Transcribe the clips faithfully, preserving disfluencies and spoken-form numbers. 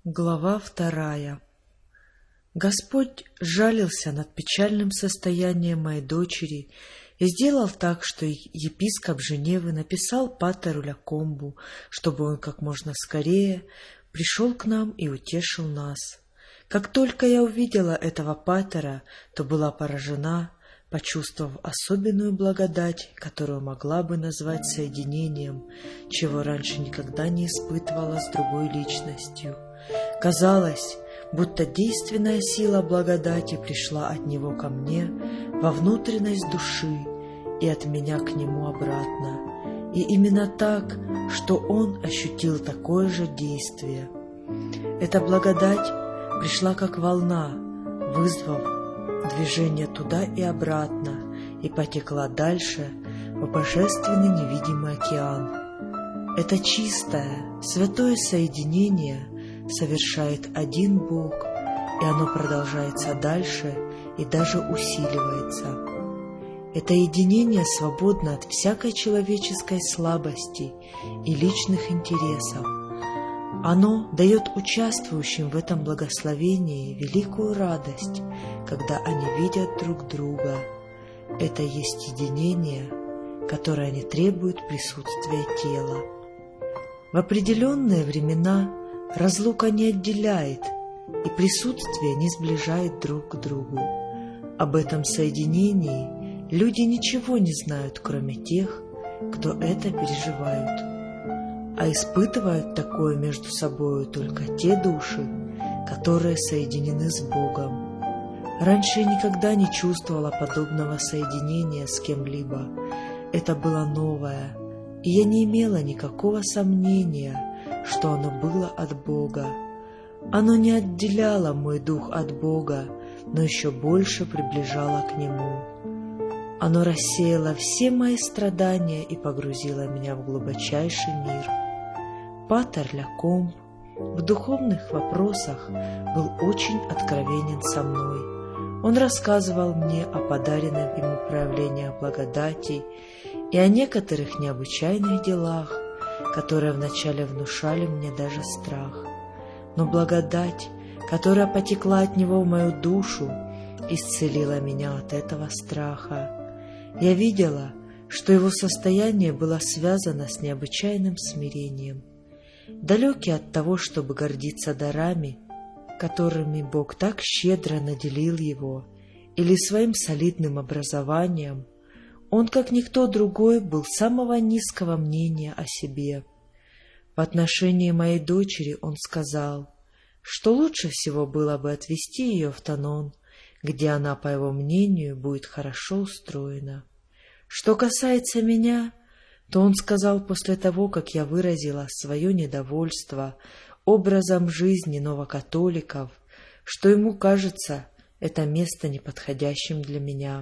Глава вторая. Господь жалился над печальным состоянием моей дочери и сделал так, что епископ Женевы написал патеру Лякомбу, чтобы он как можно скорее пришел к нам и утешил нас. Как только я увидела этого патера, то была поражена, почувствовав особенную благодать, которую могла бы назвать соединением, чего раньше никогда не испытывала с другой личностью. Казалось, будто действенная сила благодати пришла от него ко мне во внутренность души и от меня к нему обратно, и именно так, что он ощутил такое же действие. Эта благодать пришла как волна, вызвав движение туда и обратно, и потекла дальше в божественный невидимый океан. Это чистое, святое соединение совершает один Бог, и оно продолжается дальше и даже усиливается. Это единение свободно от всякой человеческой слабости и личных интересов. Оно дает участвующим в этом благословении великую радость, когда они видят друг друга. Это есть единение, которое не требует присутствия тела. В определенные времена разлука не отделяет, и присутствие не сближает друг к другу. Об этом соединении люди ничего не знают, кроме тех, кто это переживают. А испытывают такое между собою только те души, которые соединены с Богом. Раньше я никогда не чувствовала подобного соединения с кем-либо. Это было новое, и я не имела никакого сомнения, что оно было от Бога. Оно не отделяло мой дух от Бога, но еще больше приближало к Нему. Оно рассеяло все мои страдания и погрузило меня в глубочайший мир. Патер Лякомб в духовных вопросах был очень откровенен со мной. Он рассказывал мне о подаренном ему проявлениях благодати и о некоторых необычайных делах, которые вначале внушали мне даже страх. Но благодать, которая потекла от него в мою душу, исцелила меня от этого страха. Я видела, что его состояние было связано с необычайным смирением. Далекий от того, чтобы гордиться дарами, которыми Бог так щедро наделил его, или своим солидным образованием, он, как никто другой, был самого низкого мнения о себе. В отношении моей дочери он сказал, что лучше всего было бы отвезти ее в Танон, где она, по его мнению, будет хорошо устроена. Что касается меня, то он сказал после того, как я выразила свое недовольство образом жизни новокатоликов, что ему кажется это место неподходящим для меня.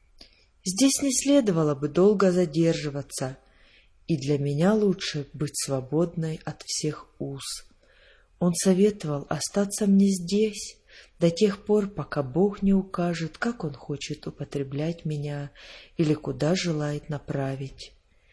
Здесь не следовало бы долго задерживаться, и для меня лучше быть свободной от всех уз. Он советовал остаться мне здесь до тех пор, пока Бог не укажет, как Он хочет употреблять меня или куда желает направить.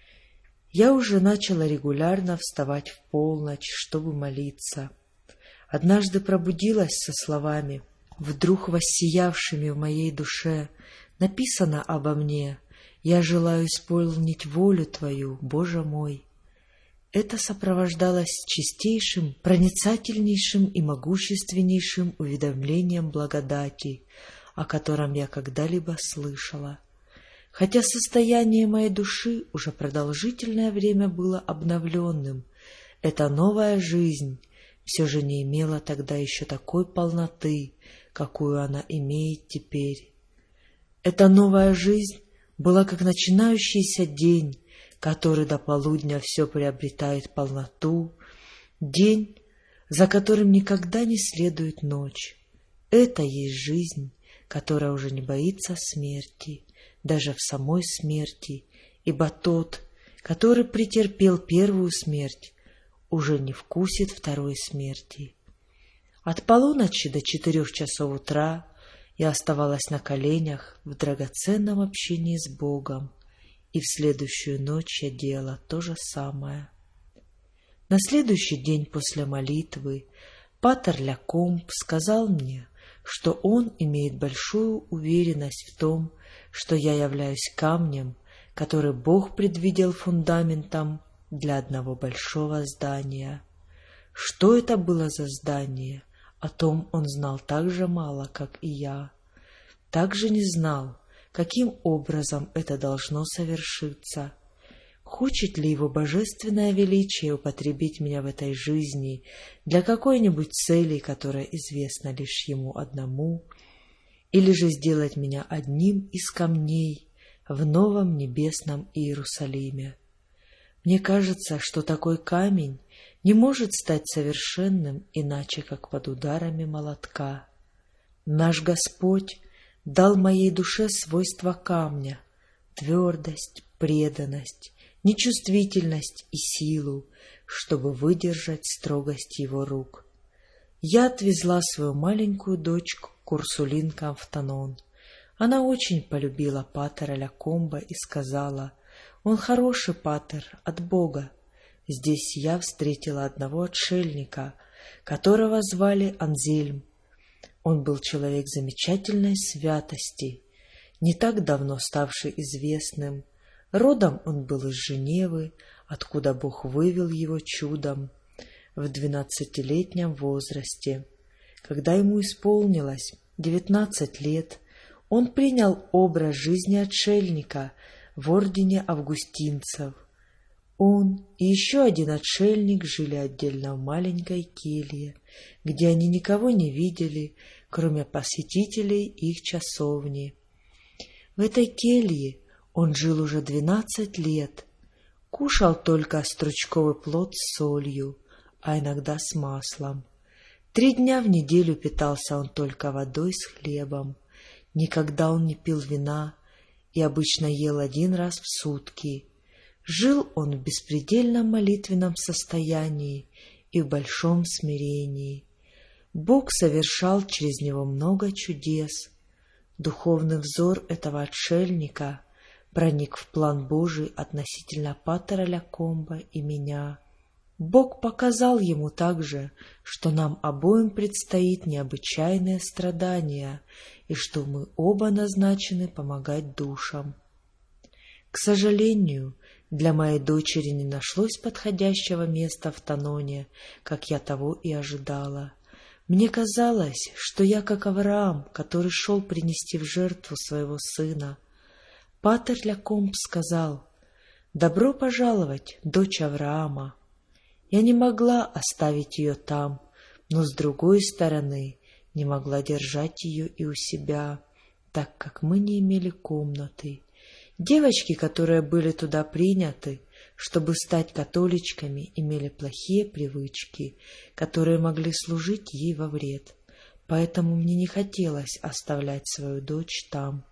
Я уже начала регулярно вставать в полночь, чтобы молиться. Однажды пробудилась со словами, вдруг воссиявшими в моей душе: «Написано обо мне: я желаю исполнить волю Твою, Боже мой». Это сопровождалось чистейшим, проницательнейшим и могущественнейшим уведомлением благодати, о котором я когда-либо слышала. Хотя состояние моей души уже продолжительное время было обновленным, эта новая жизнь все же не имела тогда еще такой полноты, какую она имеет теперь. Эта новая жизнь была как начинающийся день, который до полудня все приобретает полноту, день, за которым никогда не следует ночь. Это есть жизнь, которая уже не боится смерти, даже в самой смерти, ибо тот, который претерпел первую смерть, уже не вкусит второй смерти. От полуночи до четырех часов утра я оставалась на коленях в драгоценном общении с Богом, и в следующую ночь я делала то же самое. На следующий день после молитвы Патер Лякомб сказал мне, что он имеет большую уверенность в том, что я являюсь камнем, который Бог предвидел фундаментом для одного большого здания. Что это было за здание, о том он знал так же мало, как и я. Также не знал, каким образом это должно совершиться. Хочет ли его божественное величие употребить меня в этой жизни для какой-нибудь цели, которая известна лишь ему одному, или же сделать меня одним из камней в новом небесном Иерусалиме? Мне кажется, что такой камень не может стать совершенным иначе, как под ударами молотка. Наш Господь дал моей душе свойства камня — твердость, преданность, нечувствительность и силу, чтобы выдержать строгость его рук. Я отвезла свою маленькую дочку к Урсулинкам в Танон. Она очень полюбила патера Лякомба и сказала: «Он хороший патер от Бога». Здесь я встретила одного отшельника, которого звали Анзельм. Он был человек замечательной святости, не так давно ставший известным. Родом он был из Женевы, откуда Бог вывел его чудом в двенадцатилетнем возрасте. Когда ему исполнилось девятнадцать лет, он принял образ жизни отшельника в ордене августинцев. Он и еще один отшельник жили отдельно в маленькой келье, где они никого не видели, кроме посетителей их часовни. В этой келье он жил уже двенадцать лет, кушал только стручковый плод с солью, а иногда с маслом. Три дня в неделю питался он только водой с хлебом. Никогда он не пил вина и обычно ел один раз в сутки. Жил он в беспредельном молитвенном состоянии и в большом смирении. Бог совершал через него много чудес. Духовный взор этого отшельника проник в план Божий относительно патера Лякомба и меня. Бог показал ему также, что нам обоим предстоит необычайное страдание и что мы оба назначены помогать душам. К сожалению, для моей дочери не нашлось подходящего места в Таноне, как я того и ожидала. Мне казалось, что я как Авраам, который шел принести в жертву своего сына. Патер Лякомб сказал: «Добро пожаловать, дочь Авраама». Я не могла оставить ее там, но, с другой стороны, не могла держать ее и у себя, так как мы не имели комнаты. Девочки, которые были туда приняты, чтобы стать католичками, имели плохие привычки, которые могли служить ей во вред, поэтому мне не хотелось оставлять свою дочь там.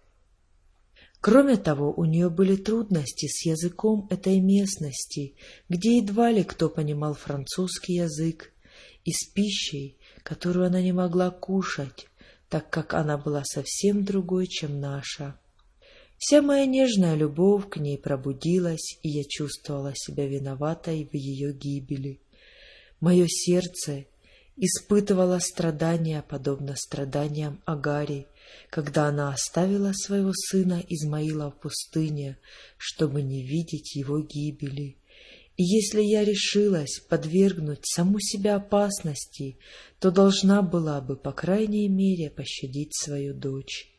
Кроме того, у нее были трудности с языком этой местности, где едва ли кто понимал французский язык, и с пищей, которую она не могла кушать, так как она была совсем другой, чем наша. Вся моя нежная любовь к ней пробудилась, и я чувствовала себя виноватой в ее гибели. Мое сердце испытывало страдания, подобно страданиям Агари, когда она оставила своего сына Измаила в пустыне, чтобы не видеть его гибели. И если я решилась подвергнуть саму себя опасности, то должна была бы, по крайней мере, пощадить свою дочь.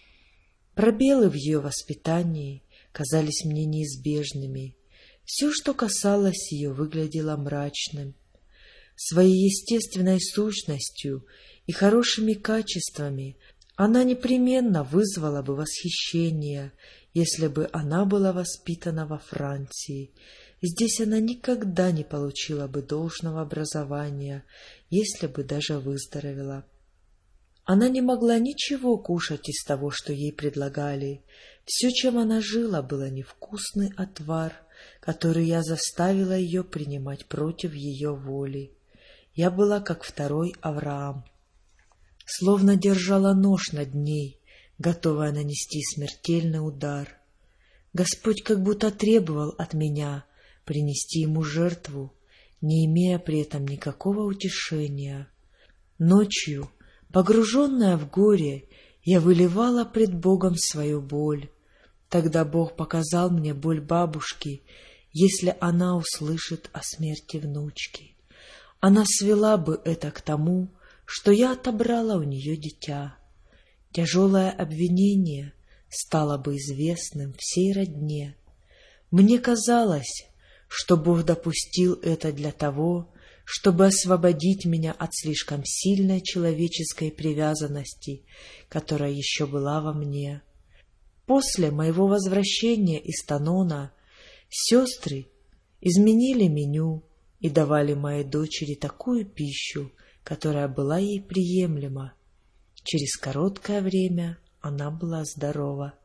Пробелы в ее воспитании казались мне неизбежными. Все, что касалось ее, выглядело мрачным. Своей естественной сущностью и хорошими качествами она непременно вызвала бы восхищение, если бы она была воспитана во Франции. Здесь она никогда не получила бы должного образования, если бы даже выздоровела. Она не могла ничего кушать из того, что ей предлагали. Все, чем она жила, было невкусный отвар, который я заставила ее принимать против ее воли. Я была как второй Авраам, словно держала нож над ней, готовая нанести смертельный удар. Господь как будто требовал от меня принести ему жертву, не имея при этом никакого утешения. Ночью, погруженная в горе, я выливала пред Богом свою боль. Тогда Бог показал мне боль бабушки, если она услышит о смерти внучки. Она свела бы это к тому, что я отобрала у нее дитя. Тяжелое обвинение стало бы известным всей родне. Мне казалось, что Бог допустил это для того, чтобы освободить меня от слишком сильной человеческой привязанности, которая еще была во мне. После моего возвращения из Танона сестры изменили меню и давали моей дочери такую пищу, которая была ей приемлема. Через короткое время она была здорова.